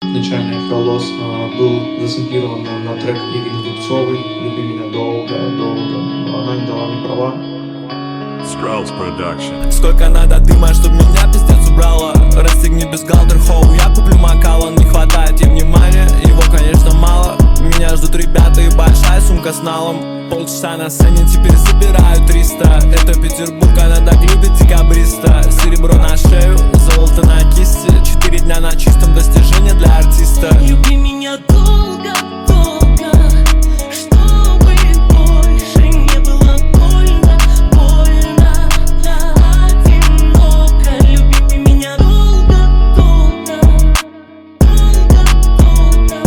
начальный Холос был засэмплирован на трек Ирины Дубцовой «Люби меня долго, долго». Она не дала мне права. Scrolls Production. Сколько надо дыма, чтоб меня пиздец убрало. Расстегни бюстгальтер, хоу, я куплю Макалан. Не хватает ей внимания, его, конечно, мало. Меня ждут ребята и большая сумка с налом. Полчаса на сцене, теперь забираю 300. Это Петербург, она так любит декабриста. Серебро на шею, золото на кисти. 4 дня на чистом, достижение для артиста. Люби меня долго, долго, чтобы больше не было больно, больно, одиноко. Люби меня долго, долго, долго, долго,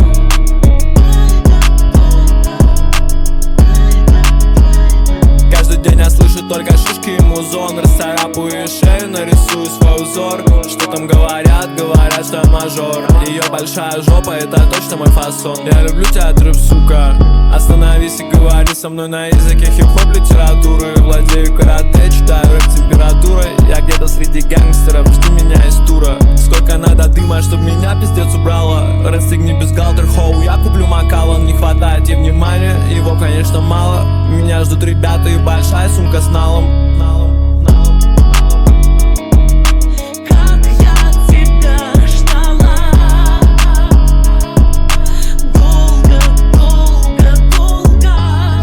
долго. Каждый день я слышу только шишки и музон. Расцарапаю шею, нарисую свой узор. Что там говорят, говорят, что я мажор. Ее большая жопа, это точно мой фасон. Я люблю тебя, трэп, сука. Остановись и говори со мной на языке хип-хоп литературы. Владею карате, читаю рэп температурой. Я где-то среди гангстеров, жди меня из тура. Сколько надо дыма, чтоб меня пиздец убрало. Расстегни бюстгальтер, хоу, я куплю Макалан. Не хватает ей внимания, его, конечно, мало. Меня ждут ребята и большая сумка с налом. Как я тебя ждала, долго, долго, долго,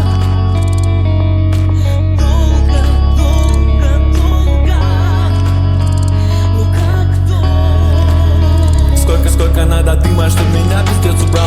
долго, долго, долго. Ну как долго? Сколько надо дыма, чтоб меня пиздец убрало.